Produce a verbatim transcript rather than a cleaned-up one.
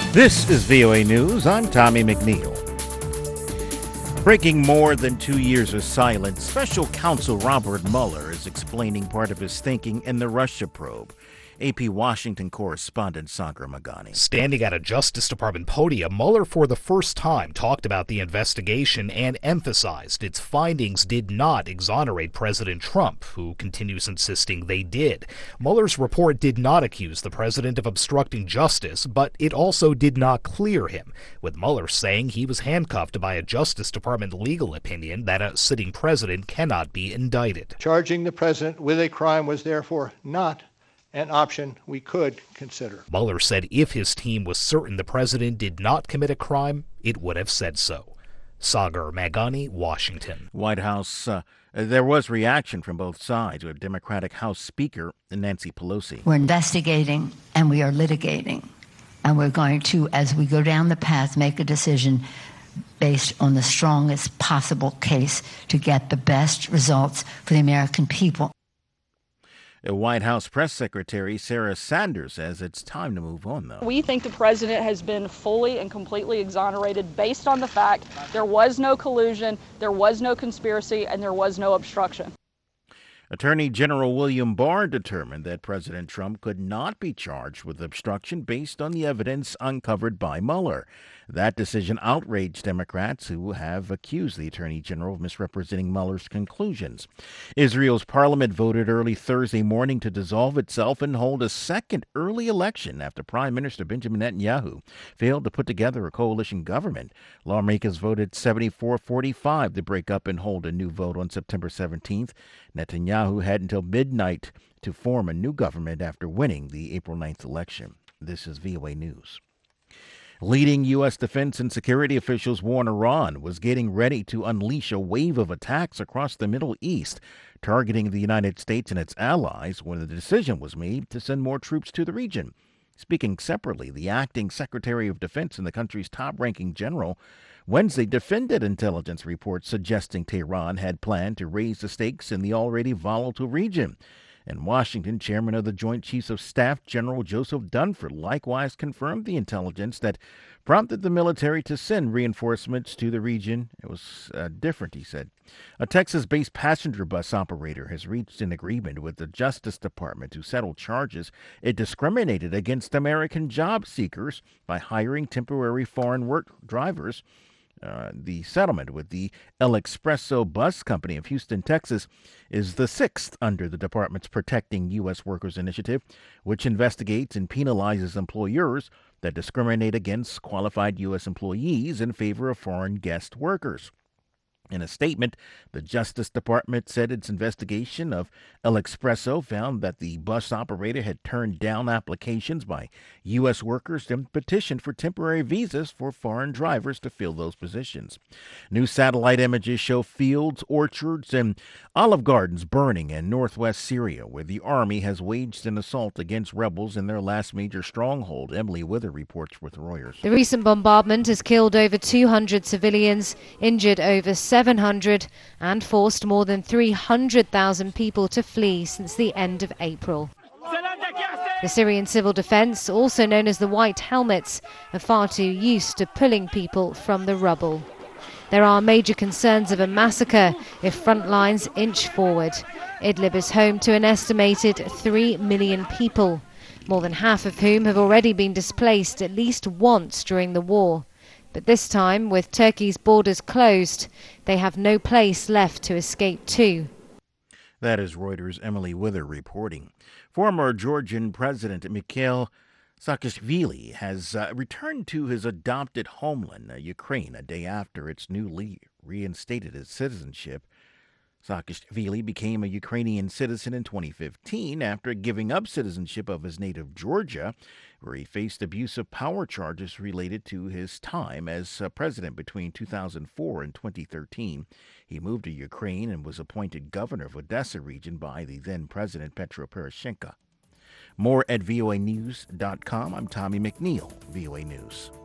This is V O A News. I'm Tommy McNeil. Breaking more than two years of silence, Special Counsel Robert Mueller is explaining part of his thinking in the Russia probe. A P Washington correspondent Sagar Meghani. Standing at a Justice Department podium, Mueller for the first time talked about the investigation and emphasized its findings did not exonerate President Trump, who continues insisting they did. Mueller's report did not accuse the president of obstructing justice, but it also did not clear him, with Mueller saying he was handcuffed by a Justice Department legal opinion that a sitting president cannot be indicted. Charging the president with a crime was therefore not an option we could consider. Mueller said if his team was certain the president did not commit a crime, it would have said so. Sagar Meghani, Washington. White House, uh, there was reaction from both sides, with Democratic House Speaker Nancy Pelosi. We're investigating and we are litigating, and we're going to, as we go down the path, make a decision based on the strongest possible case to get the best results for the American people. The White House Press Secretary Sarah Sanders says it's time to move on, though. We think the president has been fully and completely exonerated based on the fact there was no collusion, there was no conspiracy, and there was no obstruction. Attorney General William Barr determined that President Trump could not be charged with obstruction based on the evidence uncovered by Mueller. That decision outraged Democrats who have accused the Attorney General of misrepresenting Mueller's conclusions. Israel's parliament voted early Thursday morning to dissolve itself and hold a second early election after Prime Minister Benjamin Netanyahu failed to put together a coalition government. Lawmakers voted seventy-four forty-five to break up and hold a new vote on September seventeenth. Netanyahu had until midnight to form a new government after winning the April ninth election. This is V O A News. Leading U S defense and security officials warn Iran was getting ready to unleash a wave of attacks across the Middle East, targeting the United States and its allies when the decision was made to send more troops to the region. Speaking separately, the acting Secretary of Defense and the country's top-ranking general Wednesday defended intelligence reports suggesting Tehran had planned to raise the stakes in the already volatile region. In Washington, Chairman of the Joint Chiefs of Staff General Joseph Dunford likewise confirmed the intelligence that prompted the military to send reinforcements to the region. It was uh, different, he said. A Texas-based passenger bus operator has reached an agreement with the Justice Department to settle charges it discriminated against American job seekers by hiring temporary foreign work drivers. Uh, the settlement with the El Expreso Bus Company of Houston, Texas, is the sixth under the department's Protecting U S Workers initiative, which investigates and penalizes employers that discriminate against qualified U S employees in favor of foreign guest workers. In a statement, the Justice Department said its investigation of El Expreso found that the bus operator had turned down applications by U S workers and petitioned for temporary visas for foreign drivers to fill those positions. New satellite images show fields, orchards, and olive gardens burning in northwest Syria, where the army has waged an assault against rebels in their last major stronghold. Emily Wither reports with Reuters. The recent bombardment has killed over two hundred civilians, injured over seven hundred, and forced more than three hundred thousand people to flee since the end of April. The Syrian Civil Defense, also known as the White Helmets, are far too used to pulling people from the rubble. There are major concerns of a massacre if front lines inch forward. Idlib is home to an estimated three million people, more than half of whom have already been displaced at least once during the war. But this time, with Turkey's borders closed, they have no place left to escape to. That is Reuters' Emily Wither reporting. Former Georgian President Mikhail Saakashvili has uh, returned to his adopted homeland, uh, Ukraine, a day after its newly reinstated its citizenship. Saakashvili became a Ukrainian citizen in twenty fifteen after giving up citizenship of his native Georgia, where he faced abuse of power charges related to his time as uh, president between two thousand four and twenty thirteen. He moved to Ukraine and was appointed governor of Odessa region by the then-president Petro Poroshenko. More at V O A news dot com. I'm Tommy McNeil, V O A News.